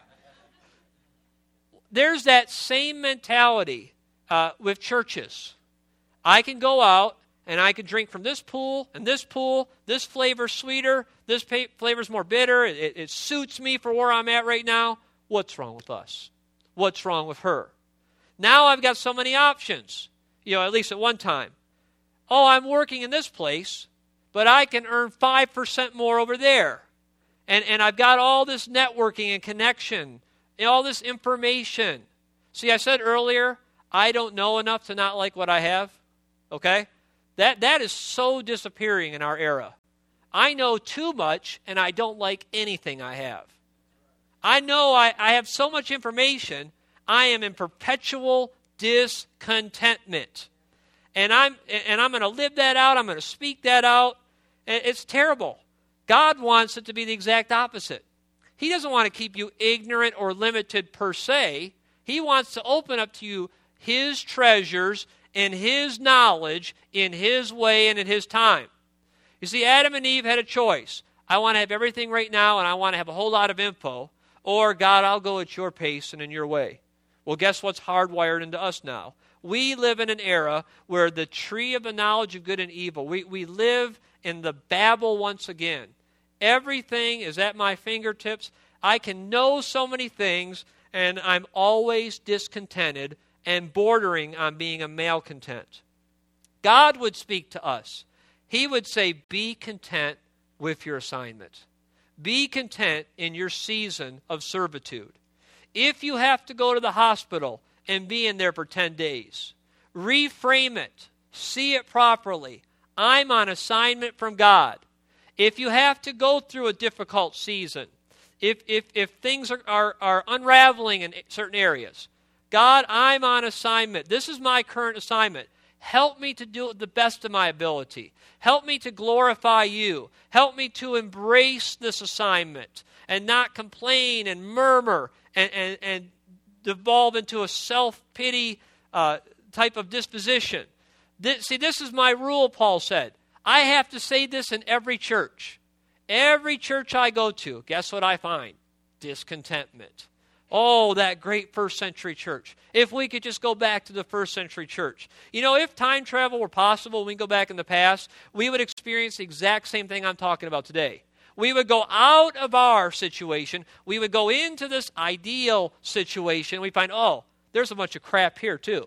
Speaker 1: There's that same mentality uh, with churches. I can go out and I can drink from this pool and this pool. This flavor's sweeter. This pa- flavor's more bitter. It, it suits me for where I'm at right now. What's wrong with us? What's wrong with her? Now I've got so many options, you know, at least at one time. Oh, I'm working in this place, but I can earn five percent more over there. And, and I've got all this networking and connection, and all this information. See, I said earlier, I don't know enough to not like what I have. Okay? That that is so disappearing in our era. I know too much, and I don't like anything I have. I know I, I have so much information, I am in perpetual discontentment. And I'm and I'm going to live that out. I'm going to speak that out. It's terrible. God wants it to be the exact opposite. He doesn't want to keep you ignorant or limited per se. He wants to open up to you His treasures and His knowledge in His way and in His time. You see, Adam and Eve had a choice. I want to have everything right now, and I want to have a whole lot of info. Or, God, I'll go at your pace and in your way. Well, guess what's hardwired into us now? We live in an era where the tree of the knowledge of good and evil, we, we live in the Babel once again. Everything is at my fingertips. I can know so many things, and I'm always discontented and bordering on being a malcontent. God would speak to us. He would say, be content with your assignment. Be content in your season of servitude. If you have to go to the hospital and be in there for ten days, reframe it. See it properly. I'm on assignment from God. If you have to go through a difficult season, if if if things are, are, are unraveling in certain areas, God, I'm on assignment. This is my current assignment. Help me to do it the best of my ability. Help me to glorify you. Help me to embrace this assignment and not complain and murmur and, and, and devolve into a self-pity uh, type of disposition. This, see, this is my rule, Paul said. I have to say this in every church. Every church I go to, guess what I find? Discontentment. Oh, that great first century church. If we could just go back to the first century church. You know, if time travel were possible, we can go back in the past, we would experience the exact same thing I'm talking about today. We would go out of our situation. We would go into this ideal situation. We find, oh, there's a bunch of crap here too.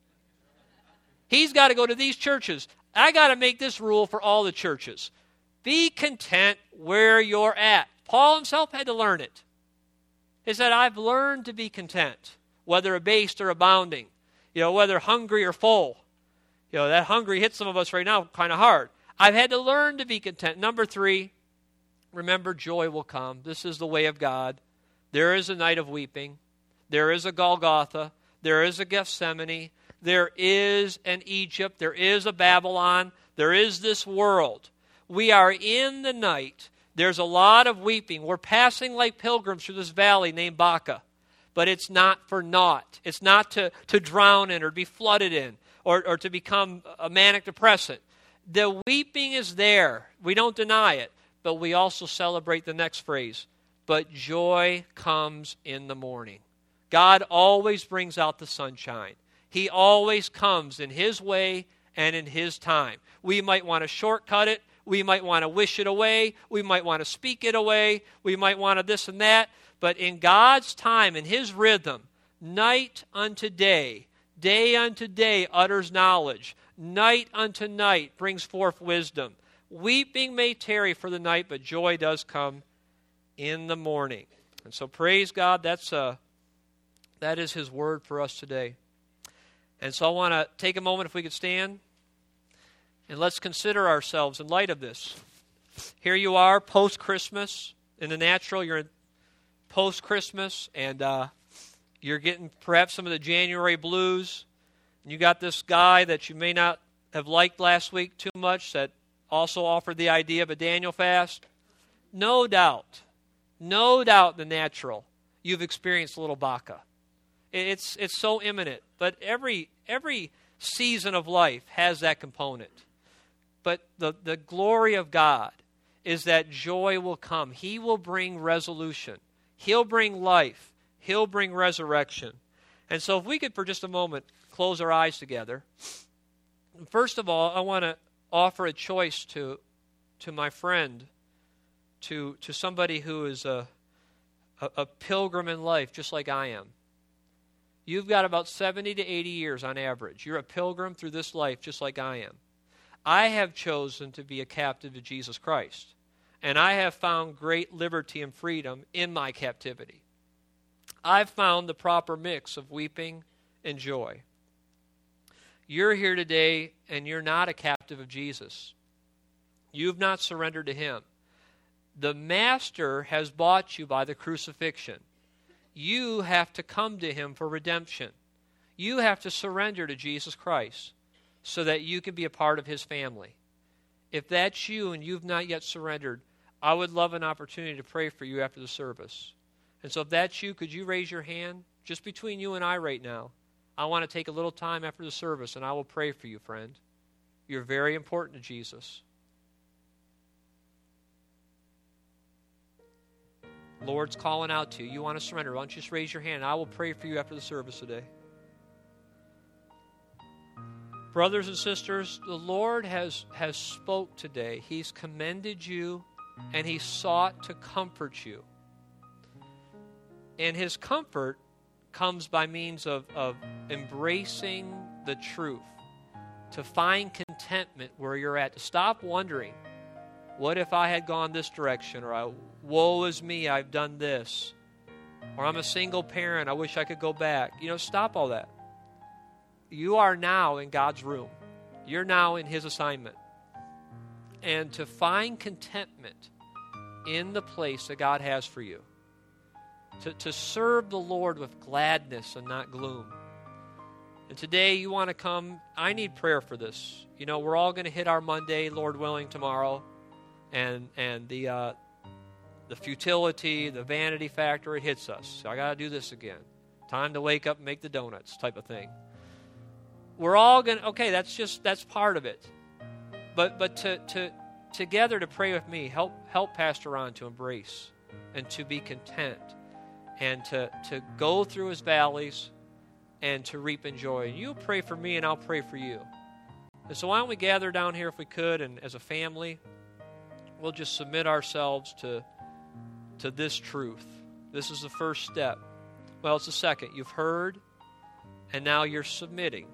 Speaker 1: He's got to go to these churches. I got to make this rule for all the churches. Be content where you're at. Paul himself had to learn it. He said, I've learned to be content, whether abased or abounding, you know, whether hungry or full. You know, that hungry hits some of us right now kind of hard. I've had to learn to be content. Number three, remember joy will come. This is the way of God. There is a night of weeping. There is a Golgotha. There is a Gethsemane. There is an Egypt. There is a Babylon. There is this world. We are in the night. There's a lot of weeping. We're passing like pilgrims through this valley named Baca. But it's not for naught. It's not to, to drown in or be flooded in or, or to become a manic depressant. The weeping is there. We don't deny it. But we also celebrate the next phrase. But joy comes in the morning. God always brings out the sunshine. He always comes in His way and in His time. We might want to shortcut it. We might want to wish it away. We might want to speak it away. We might want to this and that. But in God's time, in His rhythm, night unto day, day unto day utters knowledge. Night unto night brings forth wisdom. Weeping may tarry for the night, but joy does come in the morning. And so praise God, that's uh, that is His word for us today. And so I want to take a moment, if we could stand, and let's consider ourselves in light of this. Here you are, post-Christmas. In the natural, you're in post-Christmas, and uh, you're getting perhaps some of the January blues. And you got this guy that you may not have liked last week too much that also offered the idea of a Daniel fast. No doubt, no doubt in the natural, you've experienced a little baka. It's it's so imminent. But every every season of life has that component. But the, the glory of God is that joy will come. He will bring resolution. He'll bring life. He'll bring resurrection. And so if we could for just a moment close our eyes together. First of all, I want to offer a choice to to my friend, to to somebody who is a, a, a pilgrim in life just like I am. You've got about seventy to eighty years on average. You're a pilgrim through this life just like I am. I have chosen to be a captive to Jesus Christ, and I have found great liberty and freedom in my captivity. I've found the proper mix of weeping and joy. You're here today, and you're not a captive of Jesus. You've not surrendered to Him. The Master has bought you by the crucifixion. You have to come to Him for redemption. You have to surrender to Jesus Christ so that you can be a part of His family. If that's you and you've not yet surrendered, I would love an opportunity to pray for you after the service. And so if that's you, could you raise your hand just between you and I right now? I want to take a little time after the service, and I will pray for you, friend. You're very important to Jesus. Lord's calling out to you. You want to surrender. Why don't you just raise your hand? I will pray for you after the service today. Brothers and sisters, the Lord has, has spoke today. He's commended you, and He sought to comfort you. And His comfort comes by means of, of embracing the truth, to find contentment where you're at, to stop wondering, what if I had gone this direction, or I, woe is me, I've done this, or I'm a single parent, I wish I could go back. You know, stop all that. You are now in God's room. You're now in His assignment. And to find contentment in the place that God has for you. To, to serve the Lord with gladness and not gloom. And today you want to come, I need prayer for this. You know, we're all going to hit our Monday, Lord willing, tomorrow. And and the uh, the futility, the vanity factor, it hits us. So I got to do this again. Time to wake up and make the donuts type of thing. We're all going to, okay, that's just, that's part of it. But but to, to together to pray with me, help help Pastor Ron to embrace and to be content. And to, to go through his valleys and to reap in joy. And you pray for me and I'll pray for you. And so why don't we gather down here if we could, and as a family, we'll just submit ourselves to, to this truth. This is the first step. Well, it's the second. You've heard, and now you're submitting.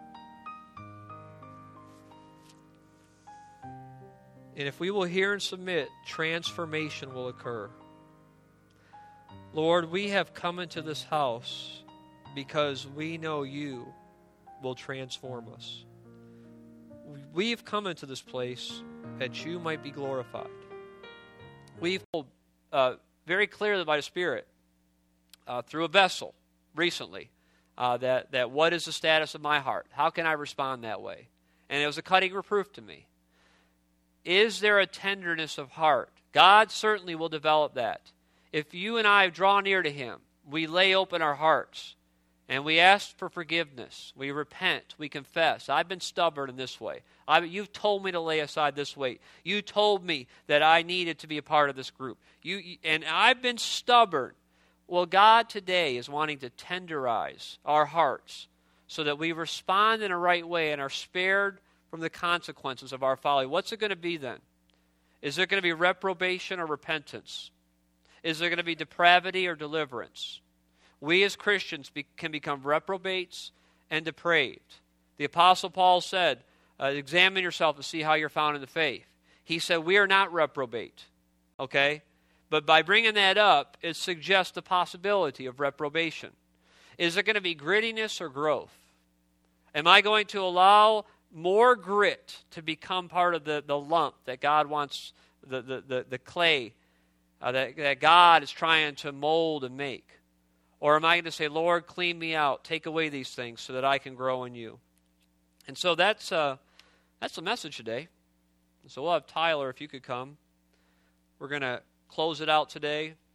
Speaker 1: And if we will hear and submit, transformation will occur. Lord, we have come into this house because we know You will transform us. We've come into this place that You might be glorified. We've told uh, very clearly by the Spirit uh, through a vessel recently uh, that, that what is the status of my heart? How can I respond that way? And it was a cutting reproof to me. Is there a tenderness of heart? God certainly will develop that. If you and I draw near to Him, we lay open our hearts, and we ask for forgiveness. We repent. We confess. I've been stubborn in this way. I, you've told me to lay aside this weight. You told me that I needed to be a part of this group. You, and I've been stubborn. Well, God today is wanting to tenderize our hearts so that we respond in a right way and are spared from the consequences of our folly. What's it going to be then? Is there going to be reprobation or repentance? Is there going to be depravity or deliverance? We as Christians be, can become reprobates and depraved. The Apostle Paul said, uh, examine yourself to see how you're found in the faith. He said, we are not reprobate, okay? But by bringing that up, it suggests the possibility of reprobation. Is there going to be grittiness or growth? Am I going to allow more grit to become part of the, the lump that God wants, the, the, the, the clay Uh, that, that God is trying to mold and make? Or am I going to say, Lord, clean me out, take away these things so that I can grow in You? And so that's uh, that's the message today. And so we'll have Tyler, if you could come. We're going to close it out today.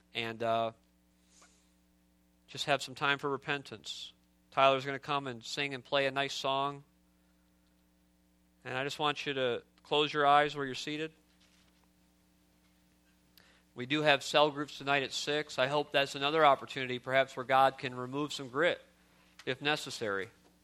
Speaker 1: and uh, just have some time for repentance. Tyler's going to come and sing and play a nice song. And I just want you to close your eyes where you're seated. We do have cell groups tonight at six. I hope that's another opportunity, perhaps, where God can remove some grit, if necessary.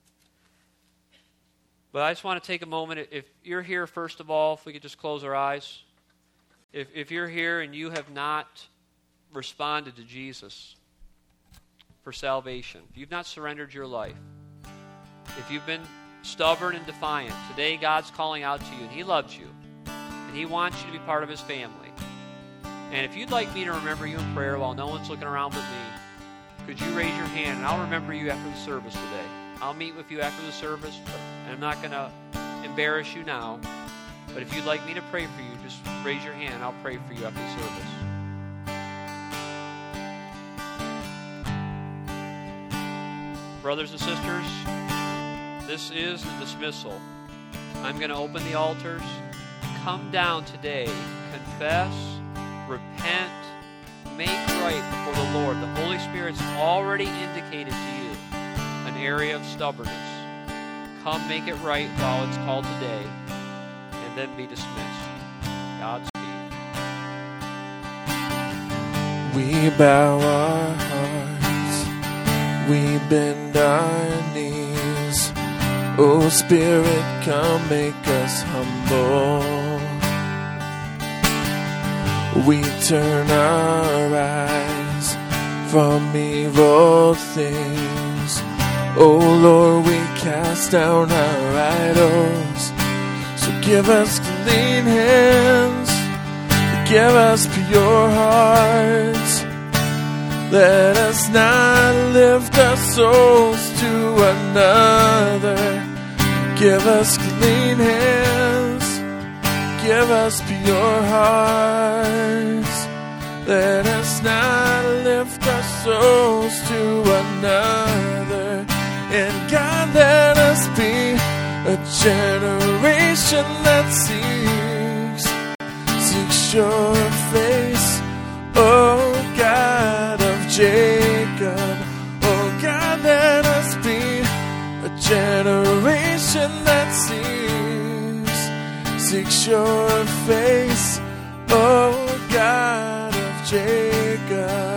Speaker 1: But I just want to take a moment. If you're here, first of all, if we could just close our eyes. If, if you're here and you have not responded to Jesus for salvation, if you've not surrendered your life, if you've been stubborn and defiant, today God's calling out to you, and He loves you, and He wants you to be part of His family. And if you'd like me to remember you in prayer while no one's looking around but me, could you raise your hand, and I'll remember you after the service today. I'll meet with you after the service, and I'm not going to embarrass you now. But if you'd like me to pray for you, just raise your hand. I'll pray for you after the service. Brothers and sisters, this is the dismissal. I'm going to open the altars. Come down today, confess, repent, make right before the Lord. The Holy Spirit's already indicated to you an area of stubbornness. Come make it right while it's called today, and then be dismissed. Godspeed.
Speaker 2: We bow our hearts, we bend our knees. Oh Spirit, come make us humble. We turn our eyes from evil things. Oh Lord, we cast down our idols. So give us clean hands, give us pure hearts. Let us not lift our souls to another. Give us clean hands, give us pure hearts. Let us not lift our souls to another. And God, let us be a generation that seeks, seeks your face, oh God of Jacob. Oh God, let us be a generation that seeks, seeks your face, oh God of Jacob.